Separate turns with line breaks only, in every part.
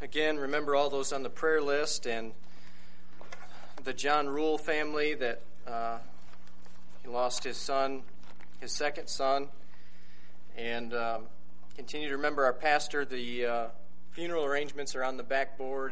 again remember all those on the prayer list and the John Rule family that he lost his son, his second son, and continue to remember our pastor. The funeral arrangements are on the backboard.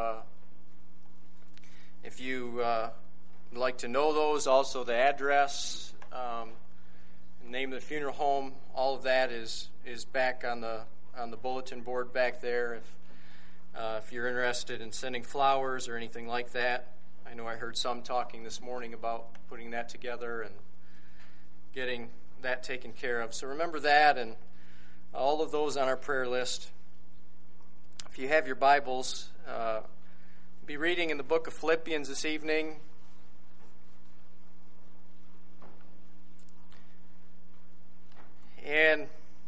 If you would like to know those, also the address, name of the funeral home, all of that is back on the bulletin board back there. If you're interested in sending flowers or anything like that, I know I heard some talking this morning about putting that together and getting that taken care of. So remember that and all of those on our prayer list. If you have your Bibles, be reading in the book of Philippians this evening. And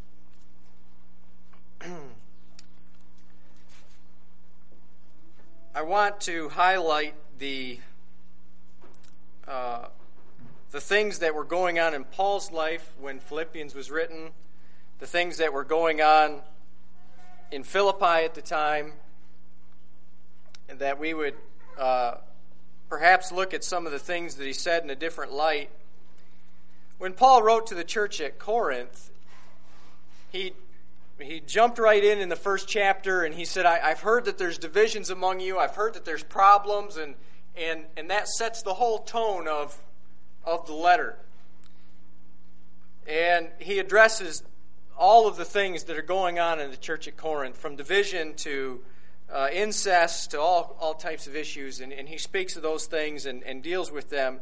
I want to highlight the things that were going on in Paul's life when Philippians was written, the things that were going on in Philippi at the time, and that we would perhaps look at some of the things that he said in a different light. When Paul wrote to the church at Corinth, he jumped right in the first chapter, and he said, I've heard that there's divisions among you, I've heard that there's problems, and that sets the whole tone of the letter. And he addresses all of the things that are going on in the church at Corinth, from division to incest to all types of issues, and he speaks of those things and deals with them.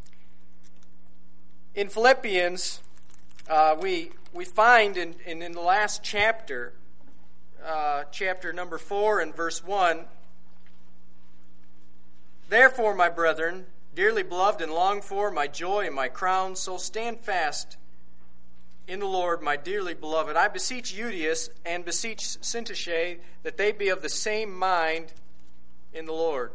In Philippians, we find in the last chapter, chapter number 4 and verse 1, "Therefore, my brethren, dearly beloved and longed for, my joy and my crown, so stand fast in the Lord, my dearly beloved. I beseech Euodias and beseech Syntyche that they be of the same mind in the Lord."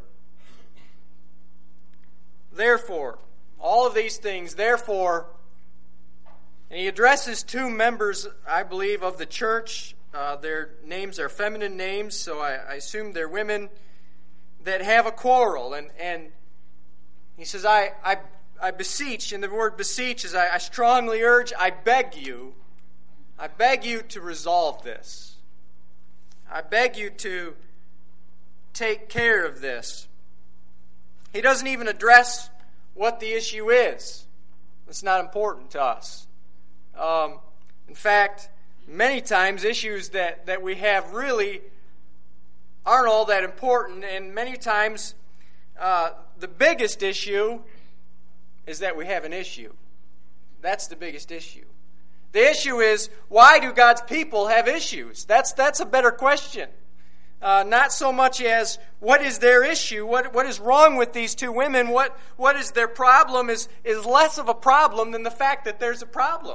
Therefore, all of these things, therefore, and he addresses two members, I believe, of the church. Their names are feminine names, so I assume they're women that have a quarrel. And he says, I beseech, and the word beseech is I strongly urge, I beg you to resolve this. I beg you to take care of this. He doesn't even address what the issue is. It's not important to us. In fact, many times issues that we have really aren't all that important, and many times the biggest issue is that we have an issue. That's the biggest issue. The issue is, why do God's people have issues? That's a better question. Not so much as, what is their issue? What is wrong with these two women? What is their problem is less of a problem than the fact that there's a problem.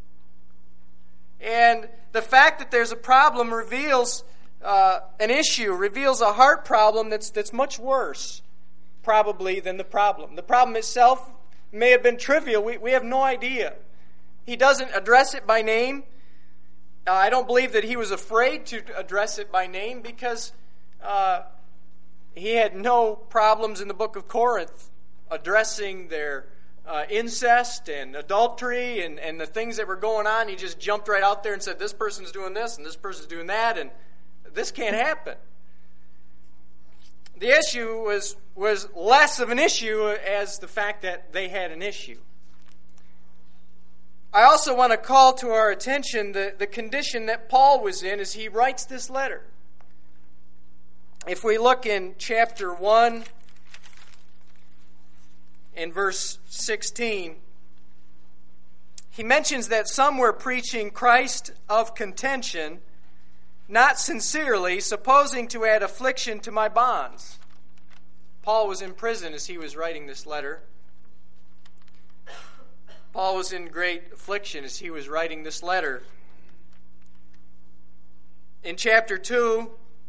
And the fact that there's a problem reveals an issue, reveals a heart problem that's much worse, probably, than the problem. The problem itself may have been trivial. We have no idea. He doesn't address it by name. I don't believe that he was afraid to address it by name, because he had no problems in the book of Corinth addressing their incest and adultery and the things that were going on. He just jumped right out there and said, this person's doing this and this person's doing that, and this can't happen. The issue was less of an issue as the fact that they had an issue. I also want to call to our attention the condition that Paul was in as he writes this letter. If we look in chapter 1 in verse 16, he mentions that some were preaching Christ of contention, not sincerely, supposing to add affliction to my bonds. Paul was in prison as he was writing this letter. Paul was in great affliction as he was writing this letter. In chapter 2,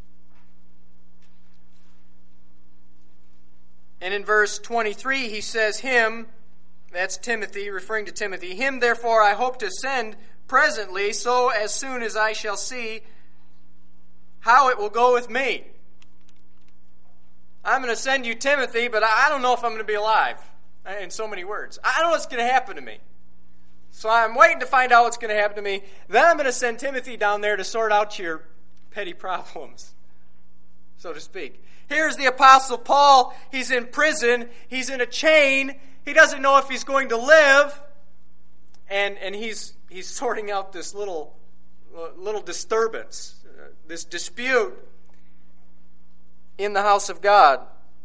and in verse 23, he says, him, that's Timothy, referring to Timothy, him therefore I hope to send presently, so as soon as I shall see how how it will go with me. I'm going to send you Timothy, but I don't know if I'm going to be alive, in so many words. I don't know what's going to happen to me. So I'm waiting to find out what's going to happen to me. Then I'm going to send Timothy down there to sort out your petty problems, so to speak. Here's the Apostle Paul. He's in prison. He's in a chain. He doesn't know if he's going to live. And he's sorting out this little disturbance, this dispute in the house of God.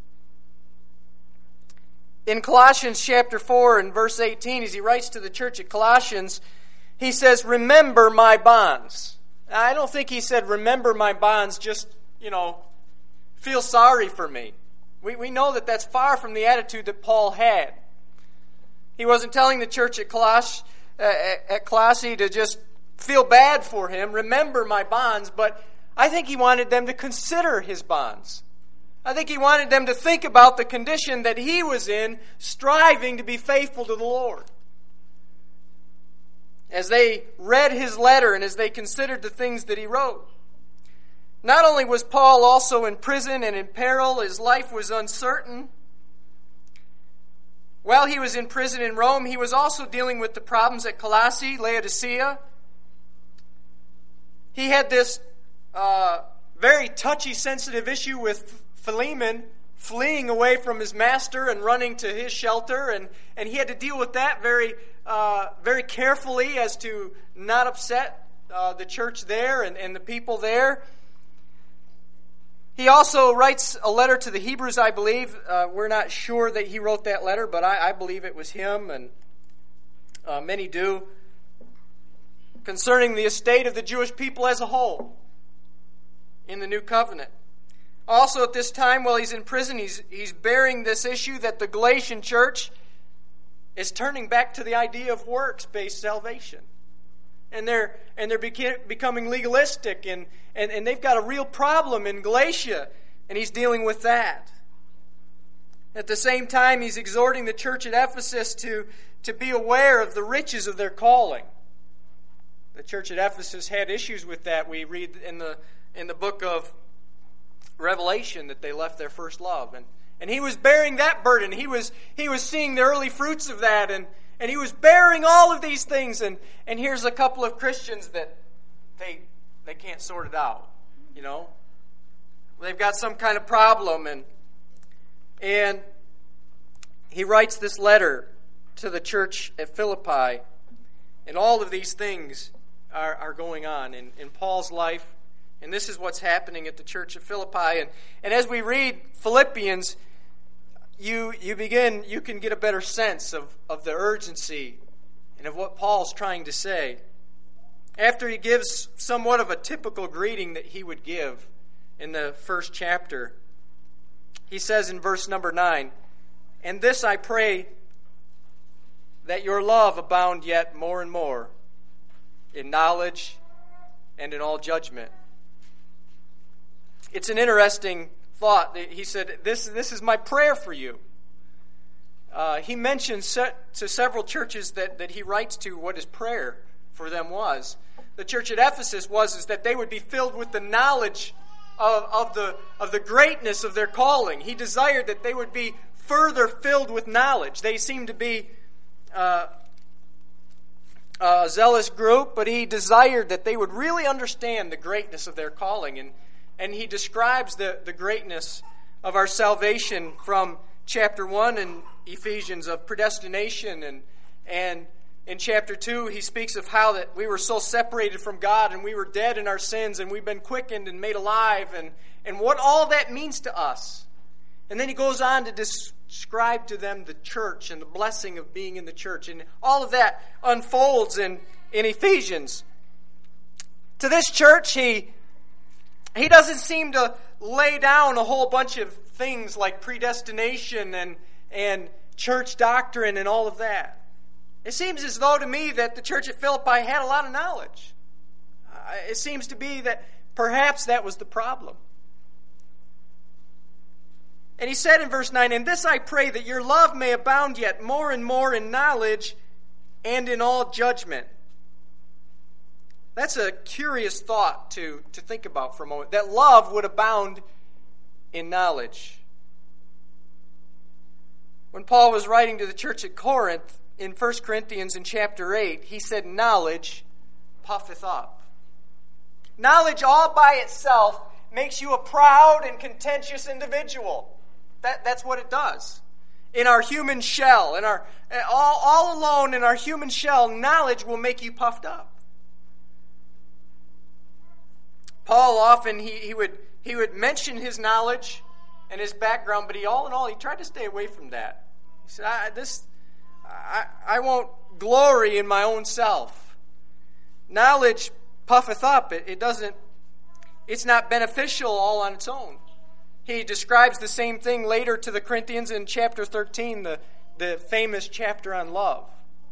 In Colossians chapter 4 and verse 18, as he writes to the church at Colossians, he says, remember my bonds. Now, I don't think he said, remember my bonds, just, feel sorry for me. We know that that's far from the attitude that Paul had. He wasn't telling the church at Colossae to just feel bad for him, remember my bonds, but I think he wanted them to consider his bonds. I think he wanted them to think about the condition that he was in, striving to be faithful to the Lord. As they read his letter and as they considered the things that he wrote. Not only was Paul also in prison and in peril, his life was uncertain. While he was in prison in Rome, he was also dealing with the problems at Colossae, Laodicea. He had this very touchy, sensitive issue with Philemon fleeing away from his master and running to his shelter, and he had to deal with that very carefully as to not upset the church there and the people there. He also writes a letter to the Hebrews, I believe. We're not sure that he wrote that letter, but I believe it was him, and many do, concerning the estate of the Jewish people as a whole in the New Covenant. Also at this time, while he's in prison, he's bearing this issue that the Galatian church is turning back to the idea of works-based salvation. And they're becoming legalistic, and they've got a real problem in Galatia, and he's dealing with that. At the same time, he's exhorting the church at Ephesus to be aware of the riches of their calling. The church at Ephesus had issues with that. We read in the book of Revelation that they left their first love, and he was bearing that burden. He was seeing the early fruits of that, and he was bearing all of these things, and here's a couple of Christians that they can't sort it out. They've got some kind of problem, and he writes this letter to the church at Philippi, and all of these things are going on in Paul's life, and this is what's happening at the church at Philippi. And as we read Philippians, you can get a better sense of the urgency and of what Paul's trying to say. After he gives somewhat of a typical greeting that he would give in the first chapter, he says in verse number 9, "And this I pray, that your love abound yet more and more in knowledge and in all judgment." It's an interesting thought. He said, this is my prayer for you. He mentions to several churches that he writes to what his prayer for them was. The church at Ephesus is that they would be filled with the knowledge of the greatness of their calling. He desired that they would be further filled with knowledge. They seemed to be a zealous group, but he desired that they would really understand the greatness of their calling. And he describes the greatness of our salvation from chapter 1 in Ephesians of predestination. And in chapter 2, he speaks of how that we were so separated from God and we were dead in our sins and we've been quickened and made alive and what all that means to us. And then he goes on to describe to them the church and the blessing of being in the church. And all of that unfolds in Ephesians. To this church, he doesn't seem to lay down a whole bunch of things like predestination and church doctrine and all of that. It seems as though to me that the church at Philippi had a lot of knowledge. It seems to be that perhaps that was the problem. And he said in verse 9, "And this I pray, that your love may abound yet more and more in knowledge and in all judgment." That's a curious thought to think about for a moment, that love would abound in knowledge. When Paul was writing to the church at Corinth, in 1 Corinthians in chapter 8, he said, knowledge puffeth up. Knowledge all by itself makes you a proud and contentious individual. That's what it does. In our human shell, all alone in our human shell, knowledge will make you puffed up. Paul often, he would mention his knowledge and his background, but all in all, he tried to stay away from that. He said, I won't glory in my own self. Knowledge puffeth up. It's not beneficial all on its own. He describes the same thing later to the Corinthians in chapter 13, the famous chapter on love.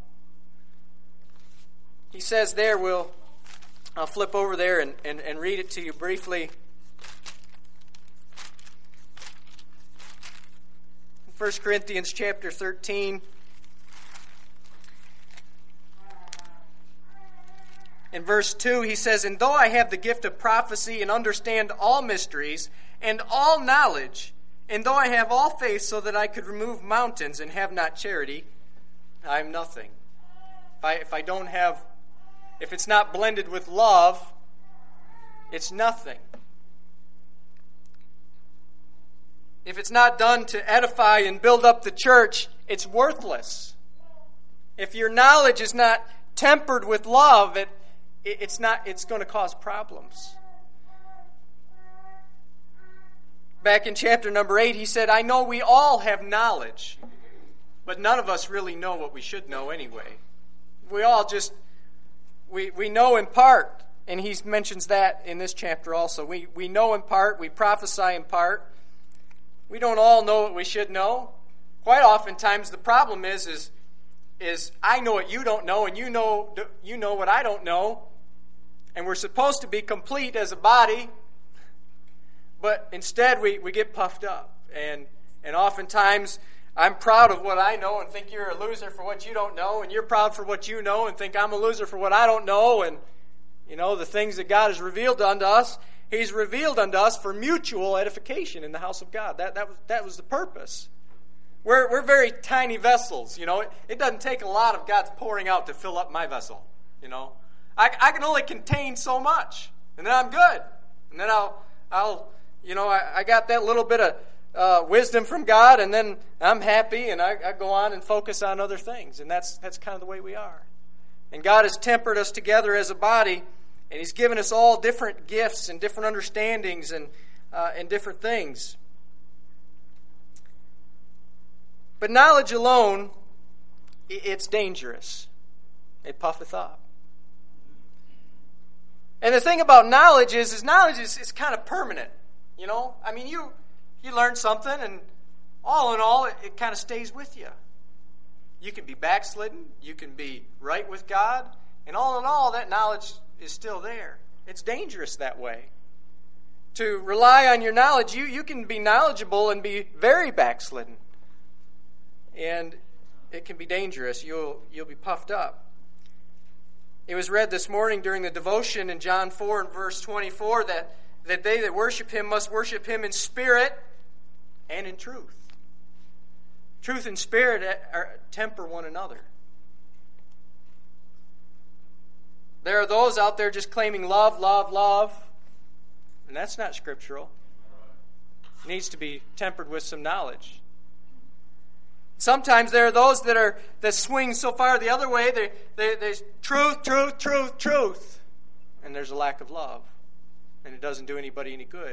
He says there, I'll flip over there and read it to you briefly. 1 Corinthians chapter 13. In verse 2, he says, and though I have the gift of prophecy and understand all mysteries and all knowledge, and though I have all faith so that I could remove mountains and have not charity, I am nothing. If it's not blended with love, it's nothing. If it's not done to edify and build up the church, it's worthless. If your knowledge is not tempered with love, it's going to cause problems. Back in chapter number 8, he said, I know we all have knowledge, but none of us really know what we should know anyway. We all just, we know in part, and he mentions that in this chapter also. We know in part, we prophesy in part. We don't all know what we should know. Quite oftentimes the problem is I know what you don't know, and you know what I don't know. And we're supposed to be complete as a body, but instead we get puffed up. And oftentimes I'm proud of what I know and think you're a loser for what you don't know, and you're proud for what you know and think I'm a loser for what I don't know. And the things that God has revealed unto us, He's revealed unto us for mutual edification in the house of God. That was the purpose. We're very tiny vessels. It doesn't take a lot of God's pouring out to fill up my vessel. I can only contain so much, and then I'm good. And then I got that little bit of wisdom from God, and then I'm happy, and I go on and focus on other things. And that's kind of the way we are. And God has tempered us together as a body, and He's given us all different gifts and different understandings and different things. But knowledge alone, it's dangerous. It puffeth up. And the thing about knowledge is knowledge is kind of permanent. You learn something, and all in all, it kind of stays with you. You can be backslidden, you can be right with God, and all in all, that knowledge is still there. It's dangerous that way. To rely on your knowledge, you can be knowledgeable and be very backslidden. And it can be dangerous. You'll be puffed up. It was read this morning during the devotion in John 4 and verse 24 that they that worship Him must worship Him in spirit and in truth. Truth and spirit temper one another. There are those out there just claiming love, love, love, and that's not scriptural. It needs to be tempered with some knowledge. Sometimes there are those that swing so far the other way. There's truth, truth, truth, truth, and there's a lack of love, and it doesn't do anybody any good.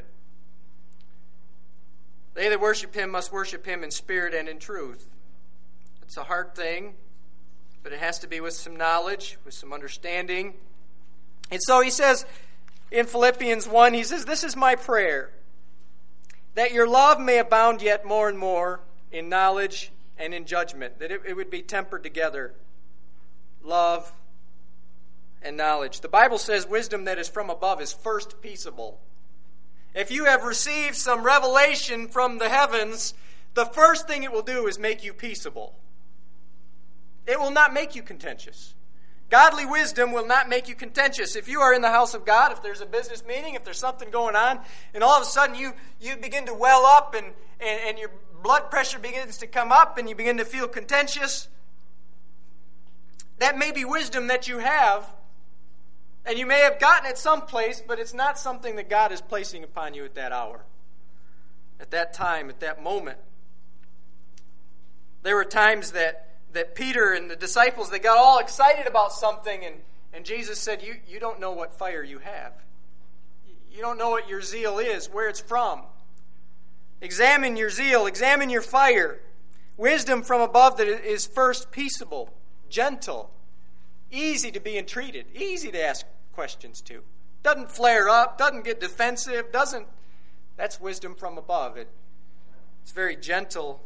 They that worship Him must worship Him in spirit and in truth. It's a hard thing, but it has to be with some knowledge, with some understanding. And so he says in Philippians 1, he says, this is my prayer, that your love may abound yet more and more in knowledge and in judgment, that it would be tempered together, love and knowledge. The Bible says wisdom that is from above is first peaceable. If you have received some revelation from the heavens, the first thing it will do is make you peaceable. It will not make you contentious. Godly wisdom will not make you contentious. If you are in the house of God, if there's a business meeting, if there's something going on, and all of a sudden you begin to well up and your blood pressure begins to come up and you begin to feel contentious, that may be wisdom that you have, and you may have gotten it someplace, but it's not something that God is placing upon you at that hour, at that time, at that moment. There were times that Peter and the disciples, they got all excited about something, and Jesus said, you don't know what fire you have. You don't know what your zeal is, where it's from. Examine your zeal, examine your fire. Wisdom from above that is first peaceable, gentle, easy to be entreated, easy to ask questions to. Doesn't flare up, doesn't get defensive, that's wisdom from above. It's very gentle,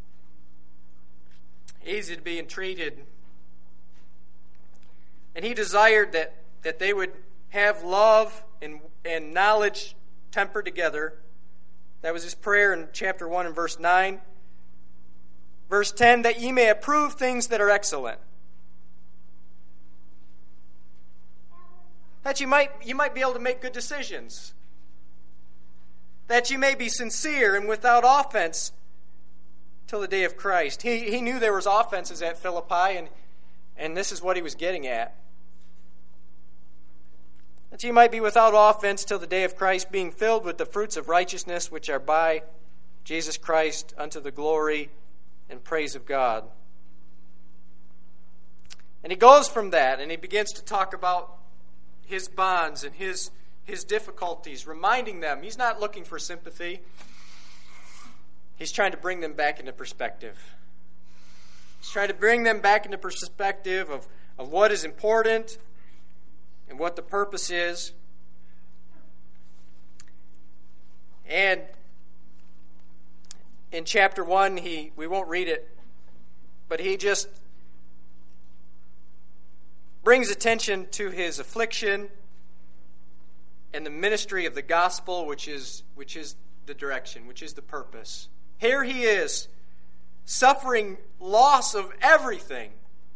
easy to be entreated. And he desired that they would have love and knowledge tempered together. That was his prayer in chapter 1 and verse 9. Verse 10, that ye may approve things that are excellent. That you might be able to make good decisions. That you may be sincere and without offense till the day of Christ. He knew there was offenses at Philippi, and this is what he was getting at. That you might be without offense till the day of Christ, being filled with the fruits of righteousness which are by Jesus Christ unto the glory and praise of God. And he goes from that, and he begins to talk about his bonds and his difficulties, reminding them he's not looking for sympathy. He's trying to bring them back into perspective. He's trying to bring them back into perspective of what is important and what the purpose is. And in chapter 1, we won't read it, but he just brings attention to his affliction and the ministry of the gospel, which is the direction, which is the purpose. Here he is, suffering loss of everything,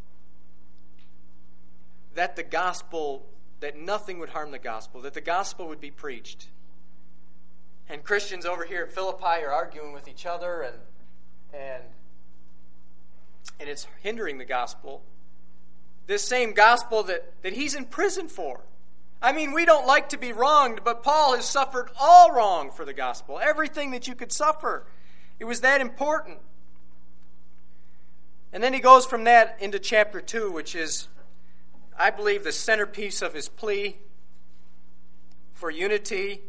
that nothing would harm the gospel, that the gospel would be preached. And Christians over here at Philippi are arguing with each other, and it's hindering the gospel. This same gospel that he's in prison for. I mean, we don't like to be wronged, but Paul has suffered all wrong for the gospel. Everything that you could suffer. It was that important. And then he goes from that into chapter 2, which is, I believe, the centerpiece of his plea for unity.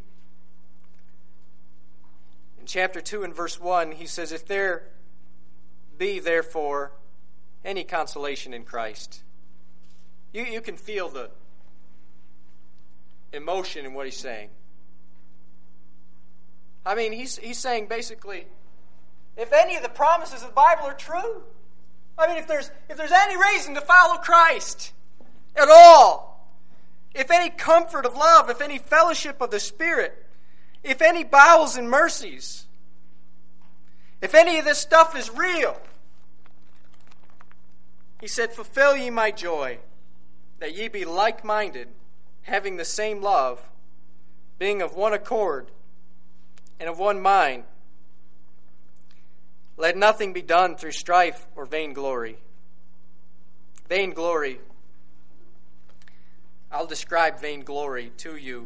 In chapter 2 and verse 1, he says, if there be, therefore, any consolation in Christ. You can feel the emotion in what he's saying. I mean, he's saying basically, if any of the promises of the Bible are true, I mean, if there's any reason to follow Christ at all, if any comfort of love, if any fellowship of the Spirit, if any bowels and mercies, if any of this stuff is real, he said, fulfill ye my joy, that ye be like-minded, having the same love, being of one accord and of one mind. Let nothing be done through strife or vainglory. Vainglory. I'll describe vainglory to you.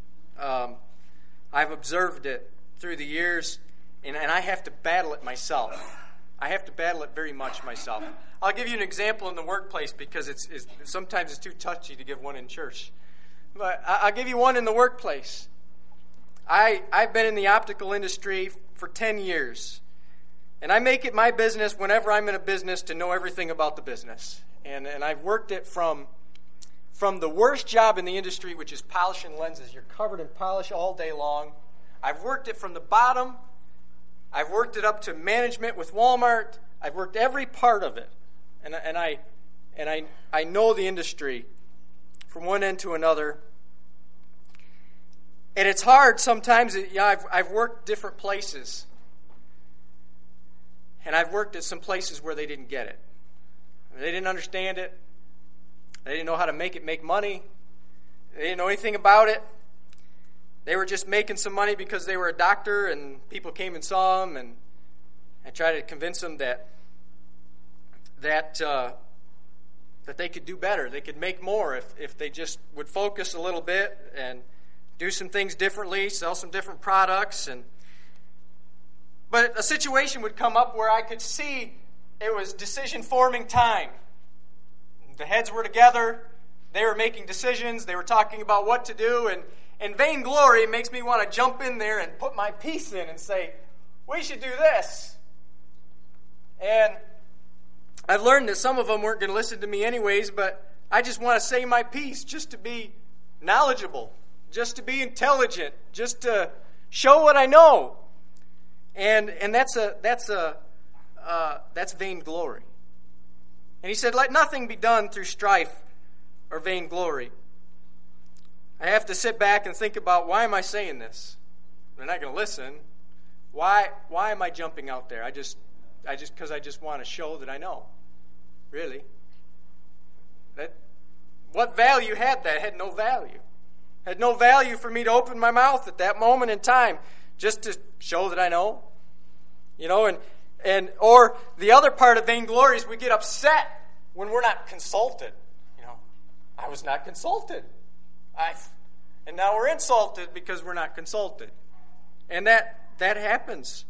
I've observed it through the years, and I have to battle it myself. I have to battle it very much myself. I'll give you an example in the workplace because sometimes it's too touchy to give one in church. But I'll give you one in the workplace. I've been in the optical industry for 10 years. And I make it my business whenever I'm in a business to know everything about the business. And I've worked it from the worst job in the industry, which is polishing lenses. You're covered in polish all day long. I've worked it from the bottom. I've worked it up to management with Walmart. I've worked every part of it. And I know the industry from one end to another. And it's hard sometimes. I've worked different places. And I've worked at some places where they didn't get it. They didn't understand it. They didn't know how to make money. They didn't know anything about it. They were just making some money because they were a doctor and people came and saw them, and I tried to convince them that they could do better. They could make more if they just would focus a little bit and do some things differently, sell some different products. But a situation would come up where I could see it was decision-forming time. The heads were together. They were making decisions. They were talking about what to do. And vainglory makes me want to jump in there and put my piece in and say, we should do this. And I've learned that some of them weren't going to listen to me anyways, but I just want to say my piece just to be knowledgeable, just to be intelligent, just to show what I know. And that's vainglory. And he said, let nothing be done through strife or vainglory. I have to sit back and think about, why am I saying this? They're not going to listen. Why am I jumping out there? Because I just want to show that I know. Really? What value had that? It had no value. It had no value for me to open my mouth at that moment in time just to show that I know. Or the other part of vainglory is we get upset when we're not consulted. I was not consulted. And now we're insulted because we're not consulted. And that happens.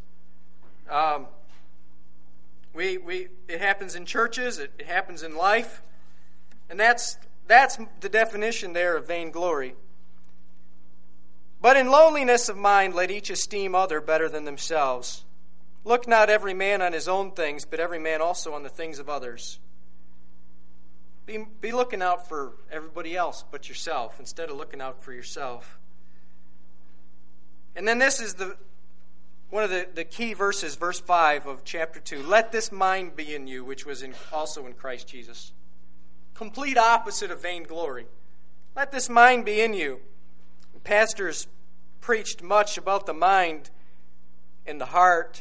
It happens in churches. It happens in life. And that's the definition there of vainglory. But in lowliness of mind, let each esteem other better than themselves. Look not every man on his own things, but every man also on the things of others. Be looking out for everybody else but yourself instead of looking out for yourself. And then this is one of the key verses, verse 5 of chapter 2. Let this mind be in you, which was also in Christ Jesus. Complete opposite of vainglory. Let this mind be in you. Pastors preached much about the mind and the heart.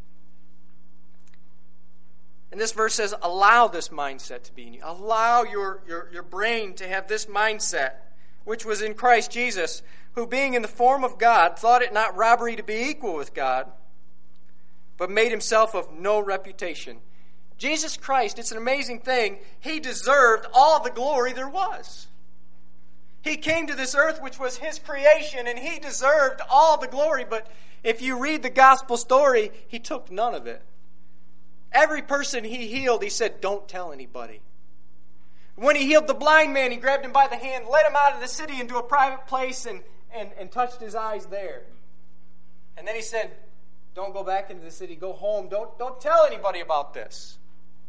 And this verse says, allow this mindset to be in you. Allow your brain to have this mindset, which was in Christ Jesus, who being in the form of God, thought it not robbery to be equal with God, but made himself of no reputation. Jesus Christ, it's an amazing thing, he deserved all the glory there was. He came to this earth, which was his creation, and he deserved all the glory. But if you read the gospel story, he took none of it. Every person he healed, he said, don't tell anybody. When he healed the blind man, he grabbed him by the hand, led him out of the city into a private place, and touched his eyes there. And then he said, don't go back into the city, go home. Don't tell anybody about this.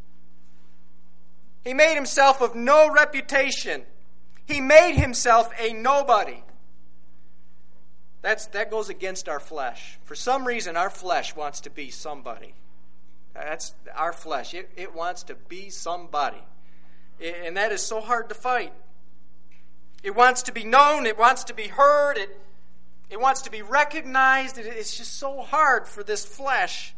He made himself of no reputation. He made himself a nobody. That goes against our flesh. For some reason, our flesh wants to be somebody. That's our flesh. It wants to be somebody. And that is so hard to fight. It wants to be known. It wants to be heard. It wants to be recognized. It's just so hard for this flesh.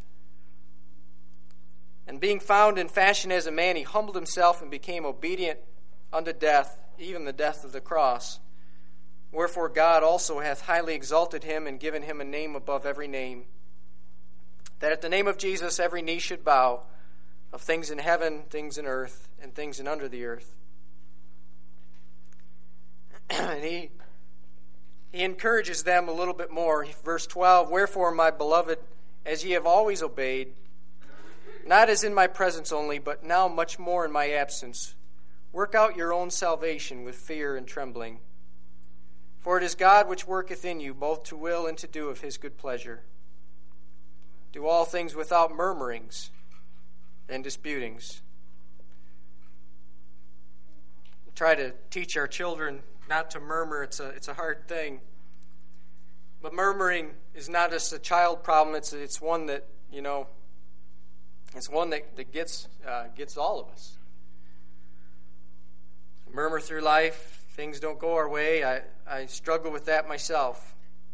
And being found in fashion as a man, he humbled himself and became obedient unto death, even the death of the cross. Wherefore God also hath highly exalted him and given him a name above every name, that at the name of Jesus every knee should bow, of things in heaven, things in earth, and things in under the earth. And he encourages them a little bit more. Verse 12, wherefore, my beloved, as ye have always obeyed, not as in my presence only, but now much more in my absence, work out your own salvation with fear and trembling. For it is God which worketh in you both to will and to do of his good pleasure. Do all things without murmurings and disputings. We try to teach our children not to murmur. It's a hard thing. But murmuring is not just a child problem. It's one that, it's one that gets all of us. Murmur through life. Things don't go our way. I struggle with that myself.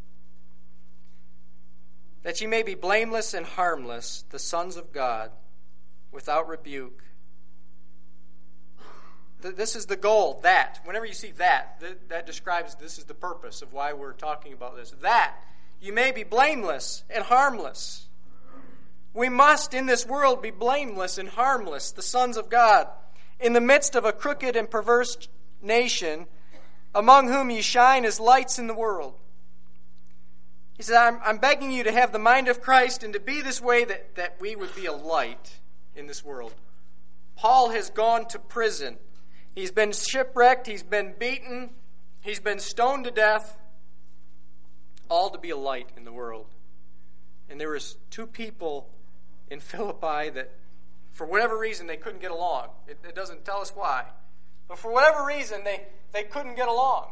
That ye may be blameless and harmless, the sons of God, without rebuke, This is the goal, that. Whenever you see that describes this is the purpose of why we're talking about this. That you may be blameless and harmless. We must, in this world, be blameless and harmless, the sons of God, in the midst of a crooked and perverse nation, among whom ye shine as lights in the world. He said, I'm begging you to have the mind of Christ and to be this way that we would be a light in this world. Paul has gone to prison. He's been shipwrecked. He's been beaten. He's been stoned to death. All to be a light in the world. And there was 2 people in Philippi that, for whatever reason, they couldn't get along. It doesn't tell us why. But for whatever reason, they couldn't get along.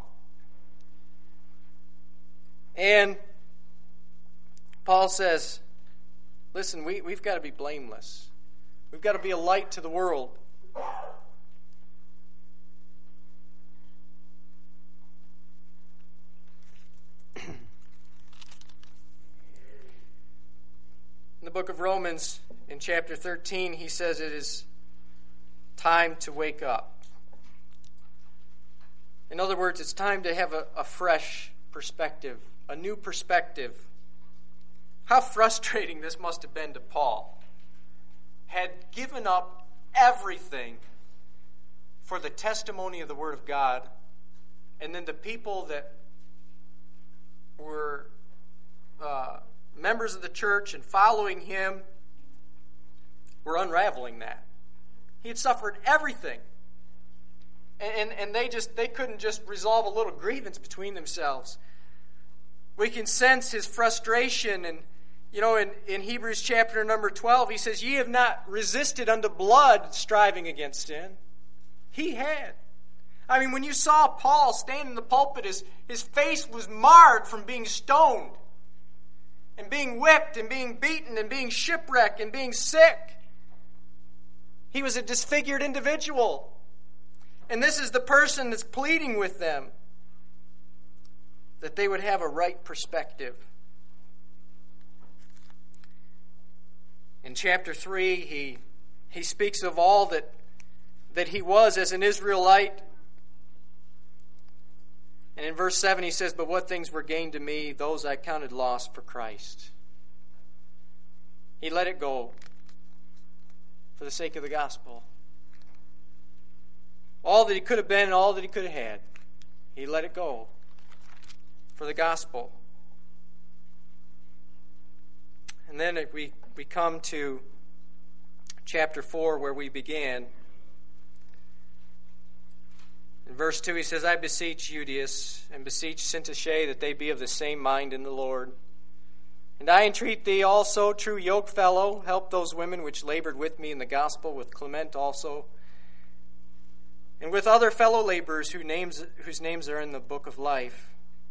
And Paul says, listen, we've got to be blameless. We've got to be a light to the world. In the book of Romans, in chapter 13, he says it is time to wake up. In other words, it's time to have a fresh perspective, a new perspective. How frustrating this must have been to Paul. Had given up everything for the testimony of the Word of God, and then the people that were members of the church and following him were unraveling that. He had suffered everything. And they couldn't just resolve a little grievance between themselves. We can sense his frustration. And, in Hebrews chapter number 12, he says, ye have not resisted unto blood, striving against sin. He had. I mean, when you saw Paul stand in the pulpit, his face was marred from being stoned and being whipped and being beaten and being shipwrecked and being sick. He was a disfigured individual. And this is the person that's pleading with them that they would have a right perspective. In chapter 3, he speaks of all that he was as an Israelite. And in verse 7 he says, but what things were gained to me, those I counted loss for Christ. He let it go for the sake of the gospel. All that he could have been and all that he could have had, he let it go for the gospel. And then we come to chapter 4 where we began. In verse 2 he says, I beseech Euodias and beseech Syntyche that they be of the same mind in the Lord. And I entreat thee also, true yokefellow, help those women which labored with me in the gospel, with Clement also, and with other fellow laborers whose names are in the book of life.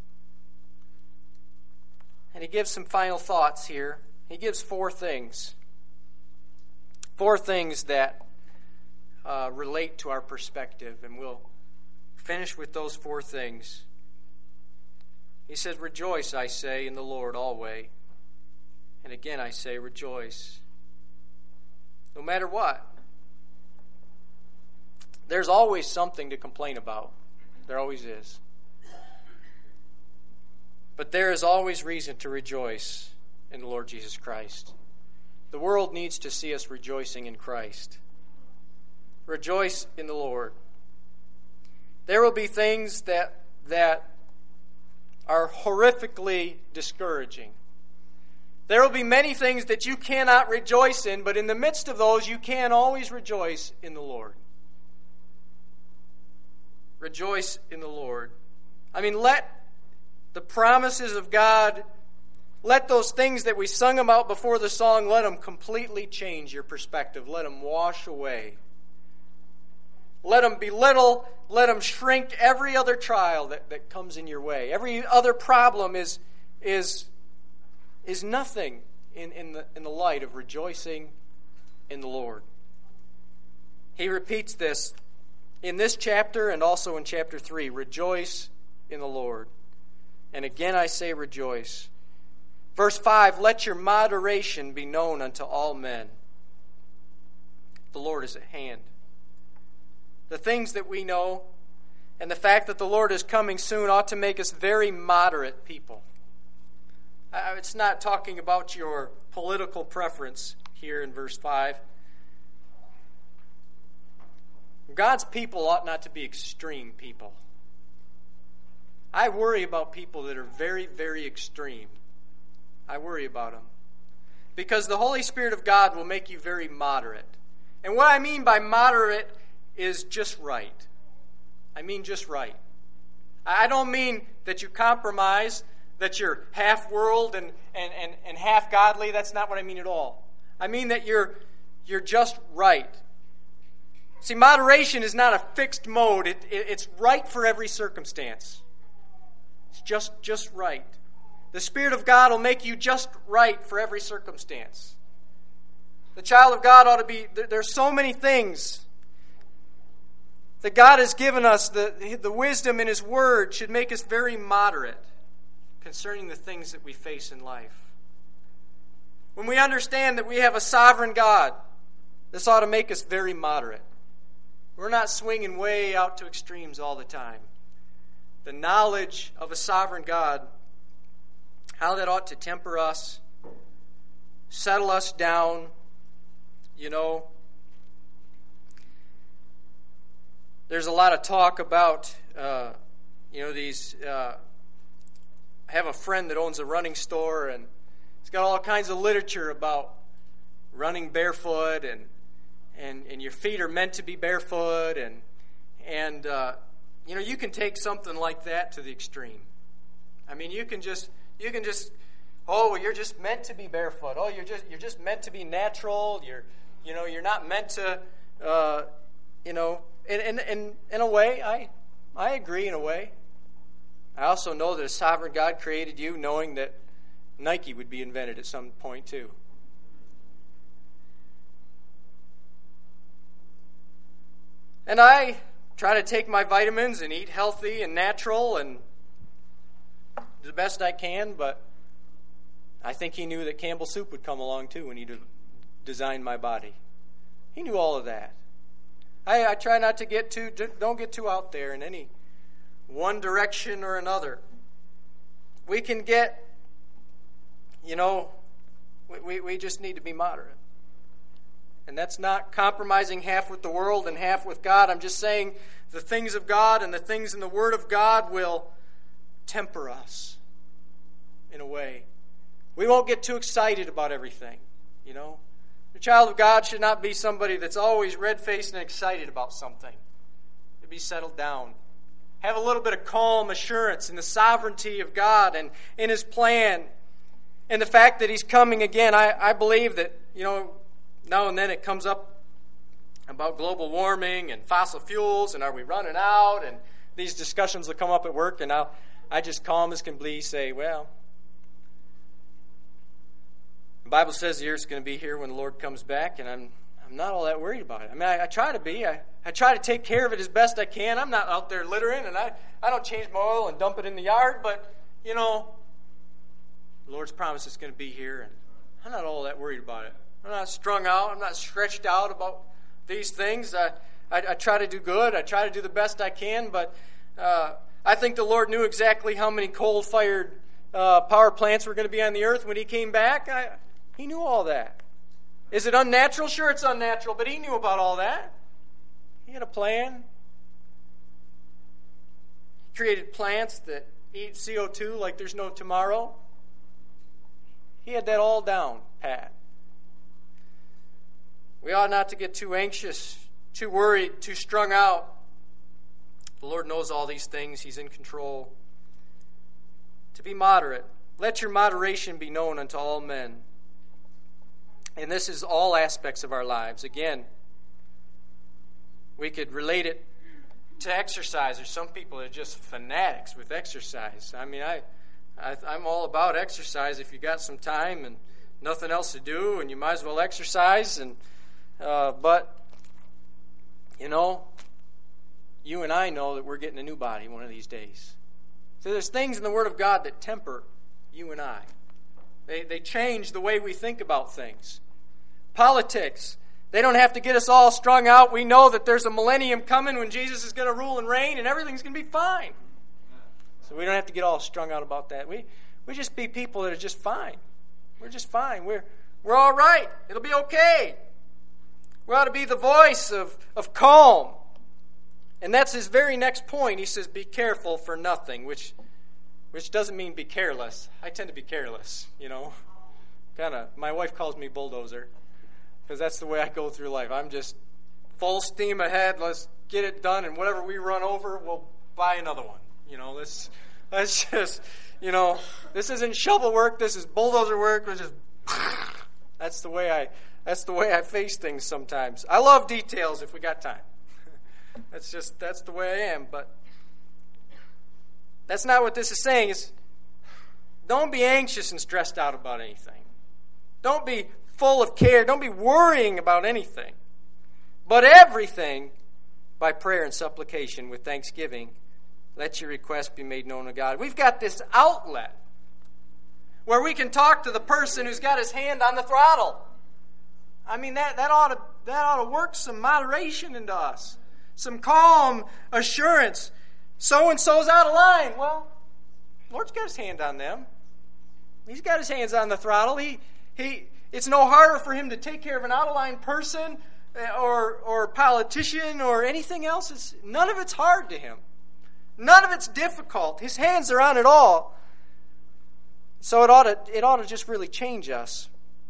And he gives some final thoughts here. He gives 4 things. 4 things that relate to our perspective, and we'll finish with those 4 things. He says, rejoice, I say, in the Lord always. And again I say, rejoice. No matter what. There's always something to complain about. There always is. But there is always reason to rejoice in the Lord Jesus Christ. The world needs to see us rejoicing in Christ. Rejoice in the Lord. There will be things that are horrifically discouraging. There will be many things that you cannot rejoice in, but in the midst of those, you can always rejoice in the Lord. Rejoice in the Lord. I mean, let the promises of God, let those things that we sung about before the song, let them completely change your perspective. Let them wash away. Let them belittle, let them shrink every other trial that comes in your way. Every other problem is nothing in the light of rejoicing in the Lord. He repeats this in this chapter and also in chapter 3. Rejoice in the Lord. And again I say rejoice. Verse 5, let your moderation be known unto all men. The Lord is at hand. the things that we know, and the fact that the Lord is coming soon ought to make us very moderate people. It's not talking about your political preference here in verse 5. God's people ought not to be extreme people. I worry about people that are very, very extreme. I worry about them. Because the Holy Spirit of God will make you very moderate. And what I mean by moderate is just right. I mean just right. I don't mean that you compromise, that you're half world and half godly. That's not what I mean at all. I mean that you're just right. See, moderation is not a fixed mode. It's right for every circumstance. It's just right. The Spirit of God will make you just right for every circumstance. The child of God ought to be, there's so many things that God has given us. The wisdom in His Word should make us very moderate concerning the things that we face in life. When we understand that we have a sovereign God, this ought to make us very moderate. We're not swinging way out to extremes all the time. The knowledge of a sovereign God, how that ought to temper us, settle us down, There's a lot of talk about, these. I have a friend that owns a running store, and he's got all kinds of literature about running barefoot, and your feet are meant to be barefoot, and you can take something like that to the extreme. I mean, you can just you're just meant to be barefoot. Oh, you're just meant to be natural. You're not meant to in a way, I agree in a way. I also know that a sovereign God created you knowing that Nike would be invented at some point too. And I try to take my vitamins and eat healthy and natural and do the best I can, but I think He knew that Campbell Soup would come along too when He designed my body. He knew all of that. I try not to don't get too out there in any one direction or another. We can get, we just need to be moderate. And that's not compromising half with the world and half with God. I'm just saying the things of God and the things in the Word of God will temper us in a way. We won't get too excited about everything, The child of God should not be somebody that's always red-faced and excited about something. To be settled down. Have a little bit of calm assurance in the sovereignty of God and in His plan. And the fact that He's coming again. I believe that, now and then it comes up about global warming and fossil fuels and are we running out? And these discussions will come up at work, and I just calm as can be say, well, the Bible says the earth's going to be here when the Lord comes back, and I'm not all that worried about it. I mean, I try to be. I try to take care of it as best I can. I'm not out there littering, and I don't change my oil and dump it in the yard, but, the Lord's promise is going to be here, and I'm not all that worried about it. I'm not strung out. I'm not stretched out about these things. I try to do good. I try to do the best I can, but I think the Lord knew exactly how many coal-fired power plants were going to be on the earth when He came back. He knew all that. Is it unnatural? Sure, it's unnatural, but He knew about all that. He had a plan. He created plants that eat CO2 like there's no tomorrow. He had that all down, pat. We ought not to get too anxious, too worried, too strung out. The Lord knows all these things. He's in control. To be moderate. Let your moderation be known unto all men. And this is all aspects of our lives. Again, we could relate it to exercise. There's some people that are just fanatics with exercise. I mean, I'm all about exercise if you got some time and nothing else to do, and you might as well exercise. But you and I know that we're getting a new body one of these days. So there's things in the Word of God that temper you and I. They change the way we think about things. Politics, They don't have to get us all strung out. We know that there's a millennium coming when Jesus is going to rule and reign and everything's going to be fine. So we don't have to get all strung out about that. We just be people that are just fine. We're just fine. We're all right. It'll be okay. We ought to be the voice of calm. And that's his very next point. He says, be careful for nothing, which doesn't mean be careless. I tend to be careless, My wife calls me bulldozer because that's the way I go through life. I'm just full steam ahead. Let's get it done, and whatever we run over, we'll buy another one. Let's just, this isn't shovel work. This is bulldozer work. That's the way I face things sometimes. I love details if we got time. That's the way I am. But that's not what this is saying. It's don't be anxious and stressed out about anything. Don't be full of care. Don't be worrying about anything. But everything by prayer and supplication with thanksgiving, let your requests be made known to God. We've got this outlet where we can talk to the person who's got his hand on the throttle. I mean, that ought to work some moderation into us, some calm assurance. So-and-so's out of line. Well, Lord's got his hand on them. He's got his hands on the throttle. It's no harder for him to take care of an out-of-line person or politician or anything else. None of it's hard to him. None of it's difficult. His hands are on it all. So it ought to just really change us.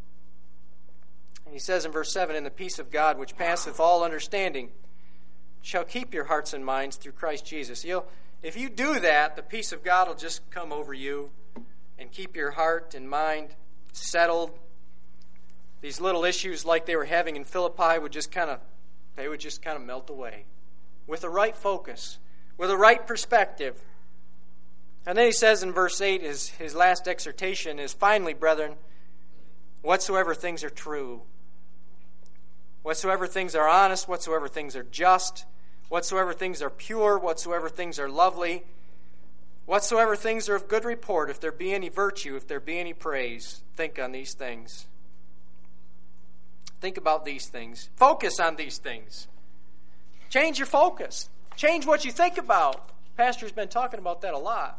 And he says in verse 7, and the peace of God, which passeth all understanding, shall keep your hearts and minds through Christ Jesus. If you do that, the peace of God will just come over you and keep your heart and mind settled. These little issues like they were having in Philippi would just kind of melt away with the right focus, with the right perspective. And then he says in verse 8, his last exhortation is, finally, brethren, whatsoever things are true, whatsoever things are honest, whatsoever things are just, whatsoever things are pure, whatsoever things are lovely, whatsoever things are of good report, if there be any virtue, if there be any praise, think on these things. Think about these things. Focus on these things. Change your focus. Change what you think about. Pastor's been talking about that a lot.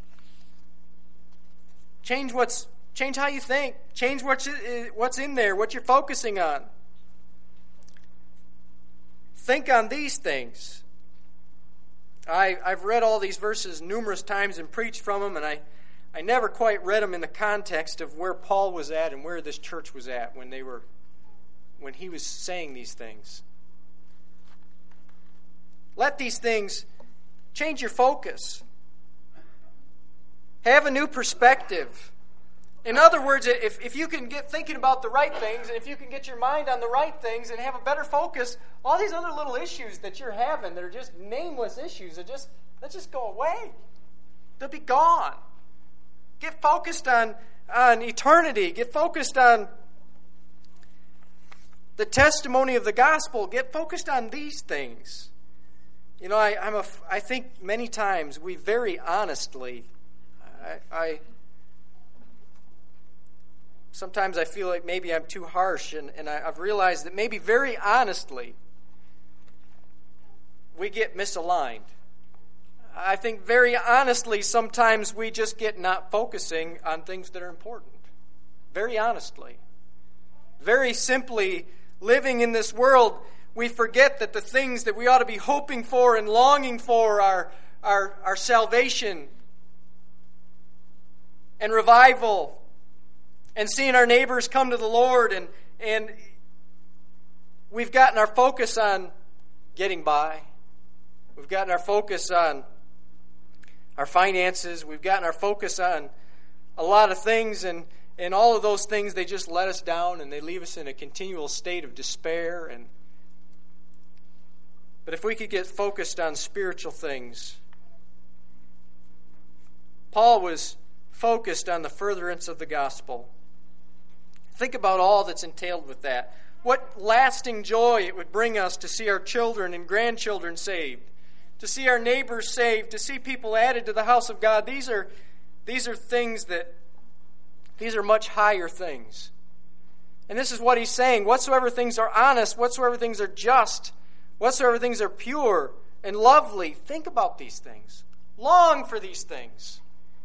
Change how you think. Change what's in there, what you're focusing on. Think on these things. I've read all these verses numerous times and preached from them, and I never quite read them in the context of where Paul was at and where this church was at when he was saying these things. Let these things change your focus. Have a new perspective. In other words, if you can get thinking about the right things, and if you can get your mind on the right things and have a better focus, all these other little issues that you're having that are just nameless issues, they'll just go away. They'll be gone. Get focused on eternity. Get focused on the testimony of the gospel. Get focused on these things. I think many times we very honestly, sometimes I feel like maybe I'm too harsh, and I've realized that maybe very honestly we get misaligned. I think very honestly sometimes we just get not focusing on things that are important. Very honestly. Very simply, living in this world, we forget that the things that we ought to be hoping for and longing for are salvation and revival and seeing our neighbors come to the Lord, and we've gotten our focus on getting by. We've gotten our focus on our finances. We've gotten our focus on a lot of things, and all of those things, they just let us down and they leave us in a continual state of despair. But if we could get focused on spiritual things, Paul was focused on the furtherance of the gospel. Think about all that's entailed with that. What lasting joy it would bring us to see our children and grandchildren saved, to see our neighbors saved, to see people added to the house of God. These are things that, these are much higher things. And this is what he's saying. Whatsoever things are honest, whatsoever things are just, whatsoever things are pure and lovely, think about these things. Long for these things.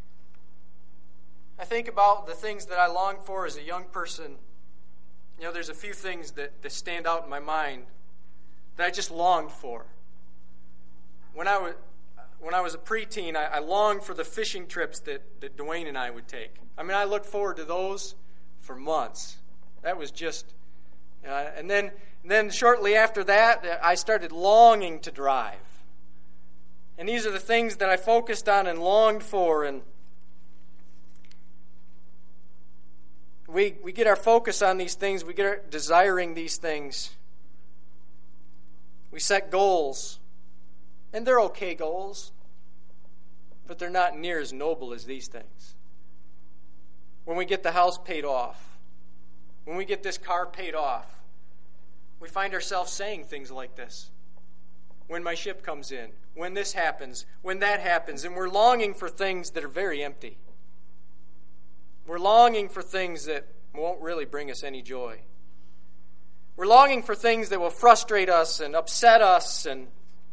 I think about the things that I longed for as a young person. There's a few things that stand out in my mind that I just longed for. When I was a preteen, I longed for the fishing trips that Dwayne and I would take. I looked forward to those for months. That was just... and then shortly after that, I started longing to drive. And these are the things that I focused on and longed for. And we get our focus on these things. We get our desiring these things. We set goals. And they're okay goals. But they're not near as noble as these things. When we get the house paid off, when we get this car paid off, we find ourselves saying things like this. When my ship comes in, when this happens, when that happens, and we're longing for things that are very empty. We're longing for things that won't really bring us any joy. We're longing for things that will frustrate us and upset us, and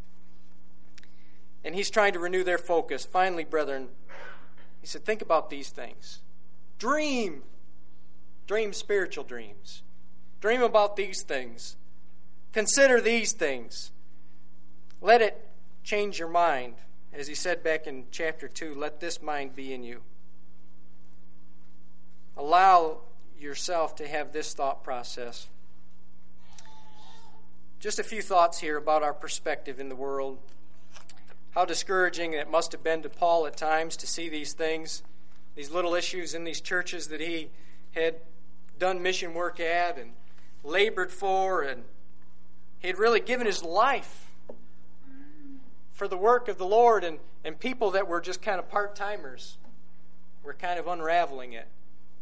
he's trying to renew their focus. Finally, brethren, he said, think about these things. Dream. Dream spiritual dreams. Dream about these things. Consider these things. Let it change your mind. As he said back in chapter 2, let this mind be in you. Allow yourself to have this thought process. Just a few thoughts here about our perspective in the world. How discouraging it must have been to Paul at times to see these things, these little issues in these churches that he had done mission work at and labored for, and he had really given his life for the work of the Lord, and people that were just kind of part-timers were kind of unraveling it.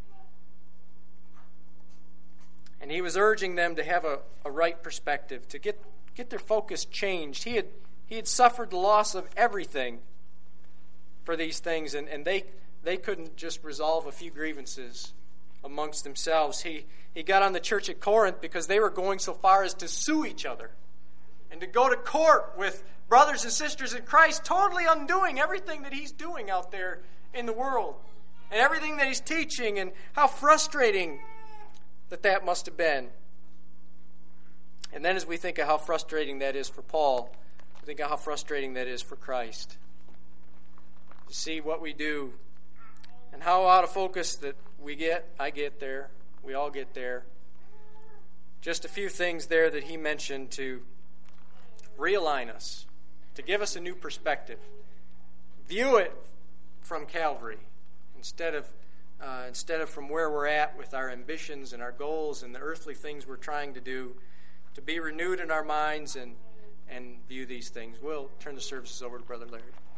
And he was urging them to have a right perspective, to get their focus changed. He had suffered the loss of everything for these things, and they couldn't just resolve a few grievances amongst themselves. He got on the church at Corinth because they were going so far as to sue each other and to go to court with brothers and sisters in Christ, totally undoing everything that he's doing out there in the world and everything that he's teaching, and how frustrating that must have been. And then as we think of how frustrating that is for Paul, we think of how frustrating that is for Christ. To see what we do and how out of focus that we get. I get there. We all get there. Just a few things there that he mentioned to realign us, to give us a new perspective. View it from Calvary instead of from where we're at with our ambitions and our goals and the earthly things we're trying to do, to be renewed in our minds and view these things. We'll turn the services over to Brother Larry.